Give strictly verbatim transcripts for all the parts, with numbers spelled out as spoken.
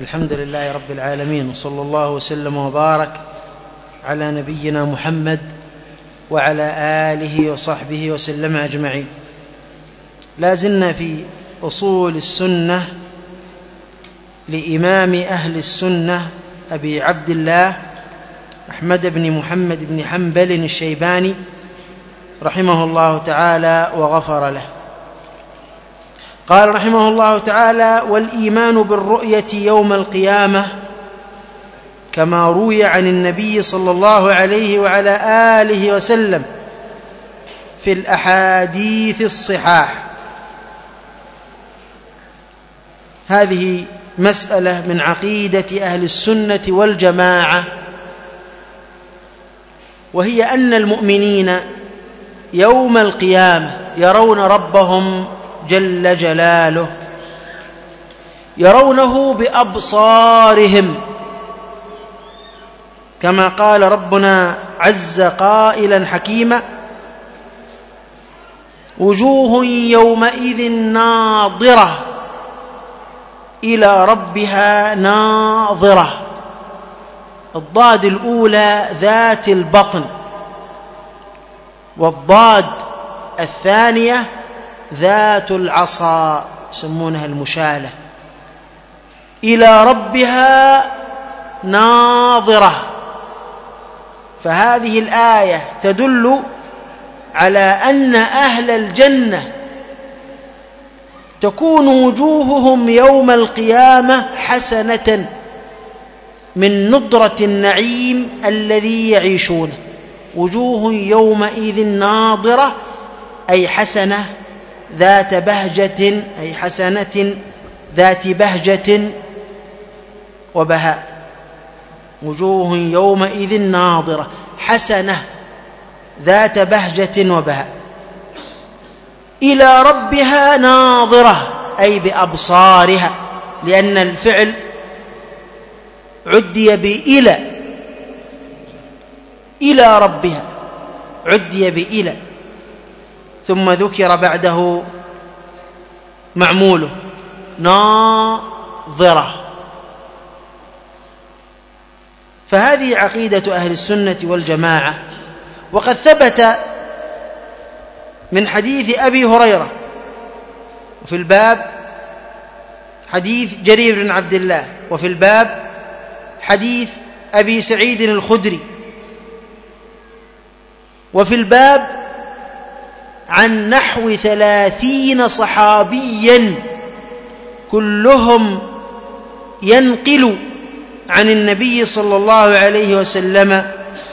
الحمد لله رب العالمين، وصلى الله وسلم وبارك على نبينا محمد وعلى آله وصحبه وسلم أجمعين. لا زلنا في أصول السنة لإمام أهل السنة أبي عبد الله أحمد بن محمد بن حنبل الشيباني رحمه الله تعالى وغفر له. قال رحمه الله تعالى: والإيمان بالرؤية يوم القيامة كما روي عن النبي صلى الله عليه وعلى آله وسلم في الأحاديث الصحاح. هذه مسألة من عقيدة أهل السنة والجماعة، وهي أن المؤمنين يوم القيامة يرون ربهم جل جلاله، يرونه بأبصارهم، كما قال ربنا عز قائلا حكيما: وجوه يومئذ ناظرة إلى ربها ناظرة. الضاد الأولى ذات البطن، والضاد الثانية ذات العصا، يسمونها المشالة. إلى ربها ناظرة. فهذه الآية تدل على أن أهل الجنة تكون وجوههم يوم القيامة حسنة من ندرة النعيم الذي يعيشونه. وجوه يومئذ ناظرة أي حسنة ذات بهجة، أي حسنة ذات بهجة وبهاء. وجوه يومئذ ناظرة حسنة ذات بهجة وبهاء. إلى ربها ناظرة أي بأبصارها، لأن الفعل عدي بإلى، إلى ربها عدي بإلى، ثم ذكر بعده معموله ناظرة. فهذه عقيدة أهل السنة والجماعة. وقد ثبت من حديث أبي هريرة، وفي الباب حديث جرير بن عبد الله، وفي الباب حديث أبي سعيد الخدري، وفي الباب عن نحو ثلاثين صحابيا كلهم ينقل عن النبي صلى الله عليه وسلم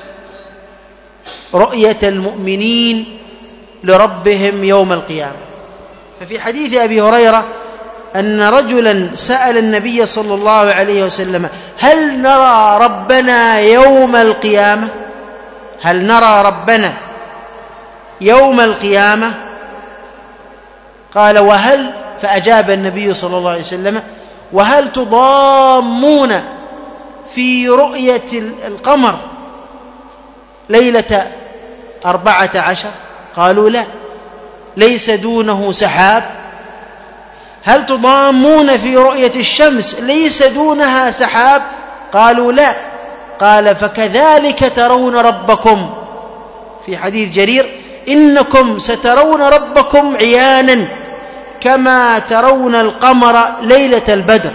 رؤية المؤمنين لربهم يوم القيامة. ففي حديث أبي هريرة أن رجلا سأل النبي صلى الله عليه وسلم: هل نرى ربنا يوم القيامة؟ هل نرى ربنا يوم القيامة؟ قال: وهل؟ فأجاب النبي صلى الله عليه وسلم: وهل تضامون في رؤية القمر ليلة أربعة عشر؟ قالوا: لا. ليس دونه سحاب. هل تضامون في رؤية الشمس ليس دونها سحاب؟ قالوا: لا. قال: فكذلك ترون ربكم. في حديث جرير: إنكم سترون ربكم عيانا كما ترون القمر ليلة البدر.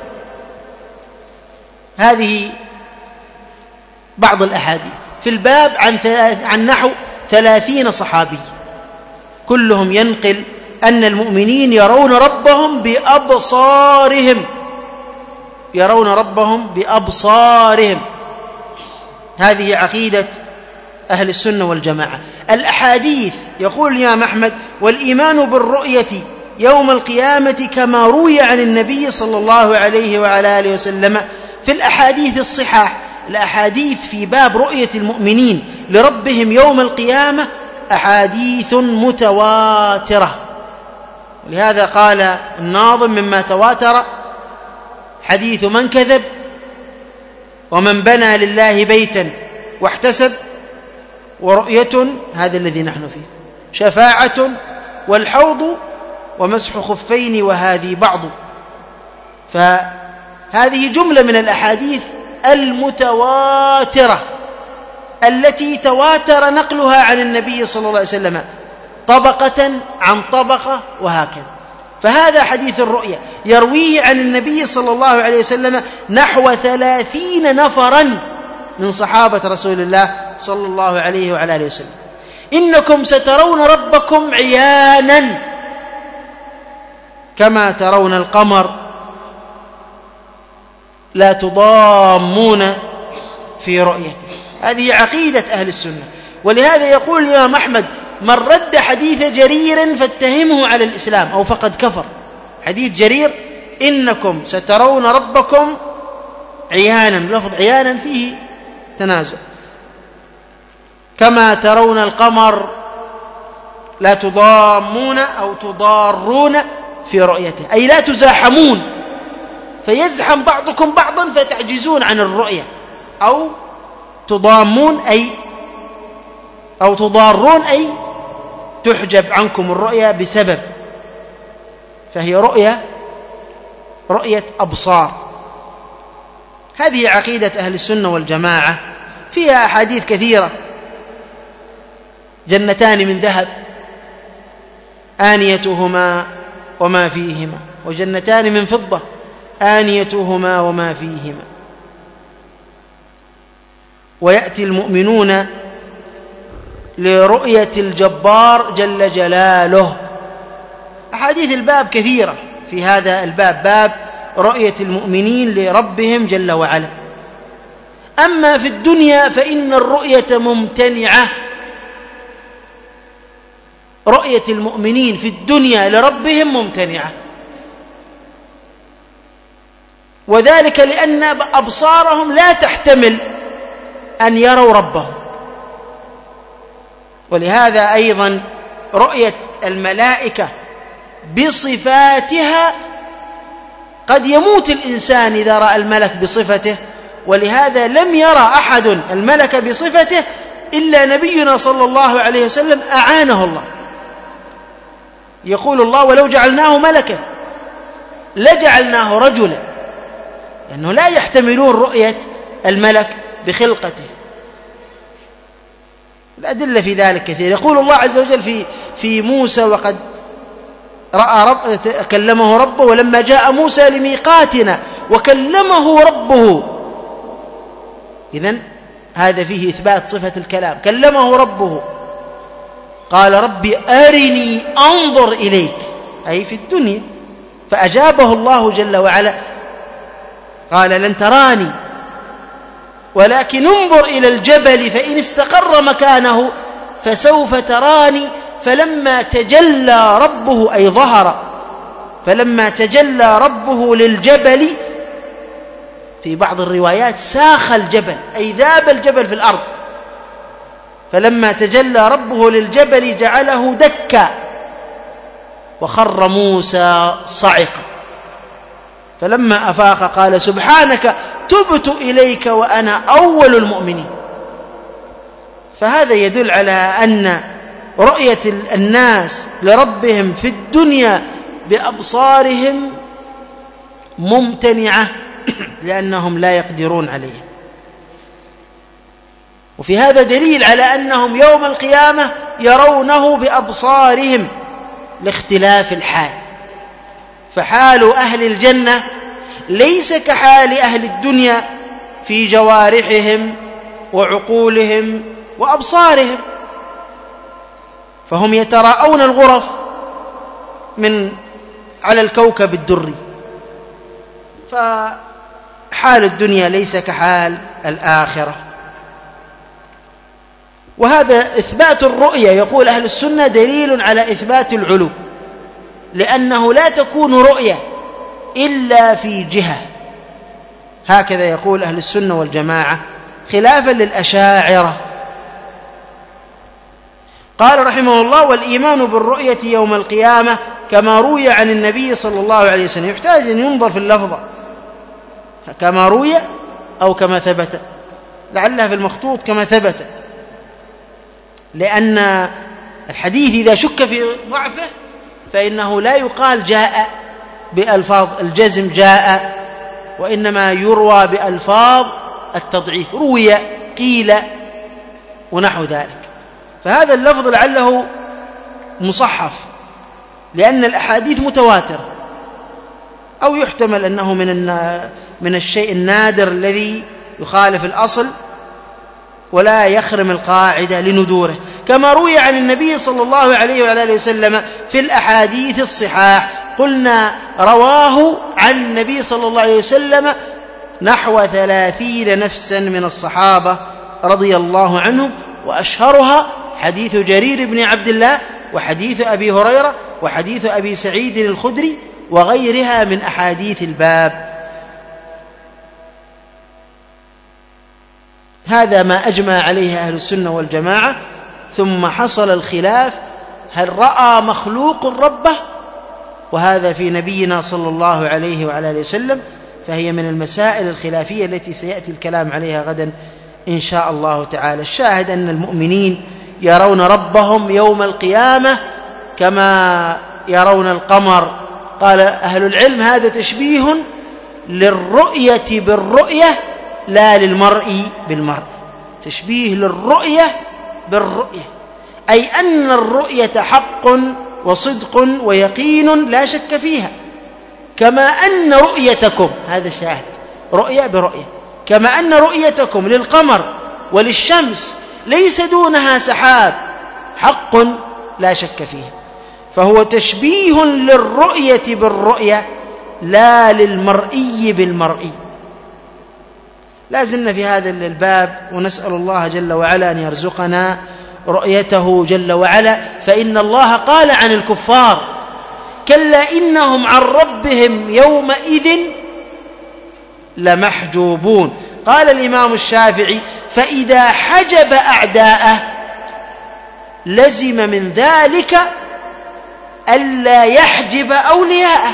هذه بعض الأحاديث في الباب عن, عن نحو ثلاثين صحابي كلهم ينقل أن المؤمنين يرون ربهم بأبصارهم، يرون ربهم بأبصارهم. هذه عقيدة أهل السنة والجماعة. الأحاديث، يقول الإمام أحمد: والإيمان بالرؤية يوم القيامة كما روي عن النبي صلى الله عليه وعلى آله وسلم في الأحاديث الصحاح. الأحاديث في باب رؤية المؤمنين لربهم يوم القيامة أحاديث متواترة. ولهذا قال الناظم: مما تواتر حديث من كذب، ومن بنى لله بيتا واحتسب، ورؤية هذا الذي نحن فيه، شفاعة، والحوض، ومسح خفين، وهذه بعض. هذه جملة من الأحاديث المتواترة التي تواتر نقلها عن النبي صلى الله عليه وسلم طبقة عن طبقة وهكذا. فهذا حديث الرؤيا يرويه عن النبي صلى الله عليه وسلم نحو ثلاثين نفرا من صحابة رسول الله صلى الله عليه وعلى آله وسلم. إنكم سترون ربكم عيانا كما ترون القمر لا تضامون في رؤيته. هذه عقيدة أهل السنة. ولهذا يقول الإمام أحمد من رد حديث جرير فاتهمه على الإسلام أو فقد كفر. حديث جرير إنكم سترون ربكم عيانا، لفظ عيانا فيه تنازع، كما ترون القمر لا تضامون أو تضارون في رؤيته، أي لا تزاحمون فيزحم بعضكم بعضا فتعجزون عن الرؤية، أو تضامون أي أو تضارون أي تحجب عنكم الرؤية بسبب. فهي رؤية رؤية أبصار. هذه عقيدة أهل السنة والجماعة، فيها أحاديث كثيرة. جنتان من ذهب آنيتهما وما فيهما، وجنتان من فضة آنيتهما وما فيهما. ويأتي المؤمنون لرؤية الجبار جل جلاله. أحاديث الباب كثيرة في هذا الباب، باب رؤية المؤمنين لربهم جل وعلا. أما في الدنيا فإن الرؤية ممتنعة. رؤية المؤمنين في الدنيا لربهم ممتنعة، وذلك لأن أبصارهم لا تحتمل أن يروا ربهم. ولهذا أيضا رؤية الملائكة بصفاتها، قد يموت الإنسان إذا رأى الملك بصفته، ولهذا لم يرى أحد الملك بصفته إلا نبينا صلى الله عليه وسلم أعانه الله. يقول الله ولو جعلناه ملكا لجعلناه رجلا، لأنه لا يحتملون رؤية الملك بخلقته. الأدلة في ذلك كثير. يقول الله عز وجل في في موسى وقد رأى رب كلمه ربه ولما جاء موسى لميقاتنا وكلمه ربه. إذن هذا فيه إثبات صفة الكلام. كلمه ربه قال ربي أرني أنظر إليك، أي في الدنيا. فأجابه الله جل وعلا قال لن تراني ولكن انظر إلى الجبل فإن استقر مكانه فسوف تراني. فلما تجلى ربه أي ظهر، فلما تجلى ربه للجبل، في بعض الروايات ساخ الجبل أي ذاب الجبل في الأرض. فلما تجلى ربه للجبل جعله دكا وخر موسى صعقا. فلما أفاق قال سبحانك تبت إليك وأنا أول المؤمنين. فهذا يدل على أن رؤية الناس لربهم في الدنيا بأبصارهم ممتنعة لأنهم لا يقدرون عليه. وفي هذا دليل على أنهم يوم القيامة يرونه بأبصارهم لاختلاف الحال. فحال أهل الجنة ليس كحال أهل الدنيا في جوارحهم وعقولهم وأبصارهم. فهم يتراءون الغرف من على الكوكب الدري، فحال الدنيا ليس كحال الآخرة. وهذا إثبات الرؤية، يقول أهل السنة دليل على إثبات العلو، لأنه لا تكون رؤية إلا في جهة. هكذا يقول أهل السنة والجماعة خلافا للأشاعرة. قال رحمه الله والإيمان بالرؤية يوم القيامة كما روي عن النبي صلى الله عليه وسلم. يحتاج أن ينظر في اللفظة كما روي أو كما ثبت، لعلها في المخطوط كما ثبت، لأن الحديث إذا شك في ضعفه فإنه لا يقال جاء بألفاظ الجزم جاء وإنما يروى بألفاظ التضعيف، روي، قيل، ونحو ذلك. فهذا اللفظ لعله مصحف لأن الأحاديث متواترة، أو يحتمل أنه من من الشيء النادر الذي يخالف الأصل ولا يخرم القاعدة لندوره، كما روي عن النبي صلى الله عليه وعلى آله وسلم في الأحاديث الصحاح. قلنا رواه عن النبي صلى الله عليه وسلم نحو ثلاثين نفسا من الصحابة رضي الله عنهم، وأشهرها حديث جرير بن عبد الله، وحديث أبي هريرة، وحديث أبي سعيد الخدري، وغيرها من أحاديث الباب. هذا ما أجمع عليه أهل السنة والجماعة. ثم حصل الخلاف: هل رأى مخلوق ربه؟ وهذا في نبينا صلى الله عليه وعلى آله وسلم، فهي من المسائل الخلافية التي سيأتي الكلام عليها غدا إن شاء الله تعالى. الشاهد أن المؤمنين يرون ربهم يوم القيامة كما يرون القمر. قال أهل العلم: هذا تشبيه للرؤية بالرؤية لا للمرء بالمرء، تشبيه للرؤية بالرؤية، أي أن الرؤية حق وصدق ويقين لا شك فيها، كما أن رؤيتكم، هذا شاهد، رؤية برؤية، كما أن رؤيتكم للقمر وللشمس ليس دونها سحاب، حق لا شك فيه. فهو تشبيه للرؤية بالرؤية لا للمرئي بالمرئي. لا زلنا في هذا الباب، ونسأل الله جل وعلا أن يرزقنا رؤيته جل وعلا. فإن الله قال عن الكفار: كلا إنهم عن ربهم يومئذ لمحجوبون. قال الإمام الشافعي: فإذا حجب أعداءه لزم من ذلك ألا يحجب أولياءه.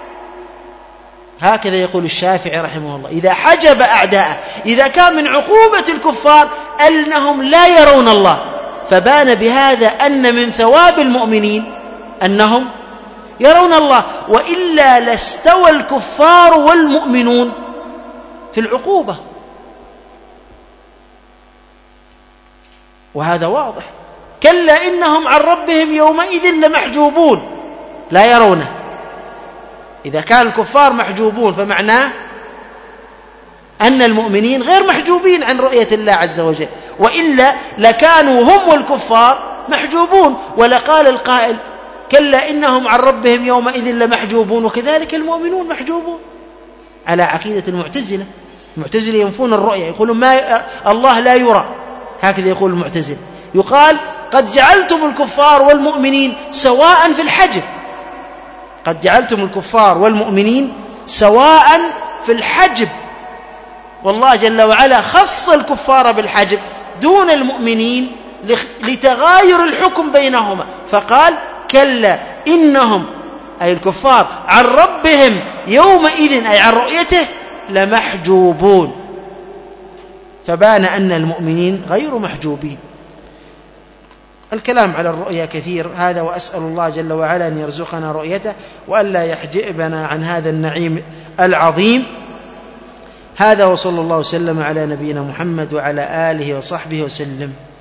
هكذا يقول الشافعي رحمه الله: إذا حجب أعداءه، إذا كان من عقوبة الكفار أنهم لا يرون الله، فبان بهذا أن من ثواب المؤمنين أنهم يرون الله، وإلا لاستوى الكفار والمؤمنون في العقوبة، وهذا واضح. كلا إنهم عن ربهم يومئذ لمحجوبون، لا يرونه. إذا كان الكفار محجوبون فمعناه أن المؤمنين غير محجوبين عن رؤية الله عز وجل، وإلا لكانوا هم والكفار محجوبون، ولقال القائل: كلا إنهم عن ربهم يومئذ لمحجوبون، وكذلك المؤمنون محجوبون، على عقيدة المعتزلة. المعتزلة ينفون الرؤية، يقولون ما الله لا يرى، هكذا يقول المعتزلة. يقال: قد جعلتم الكفار والمؤمنين سواء في الحجب، قد جعلتم الكفار والمؤمنين سواء في الحجب، والله جل وعلا خص الكفار بالحجب دون المؤمنين لتغاير الحكم بينهما، فقال: كلا إنهم، أي الكفار، عن ربهم يومئذ، أي عن رؤيته، لمحجوبون، فبان أن المؤمنين غير محجوبين. الكلام على الرؤيا كثير هذا، وأسأل الله جل وعلا أن يرزقنا رؤيته وألا يحجبنا عن هذا النعيم العظيم. هذا، وصلى الله وسلم على نبينا محمد وعلى آله وصحبه وسلم.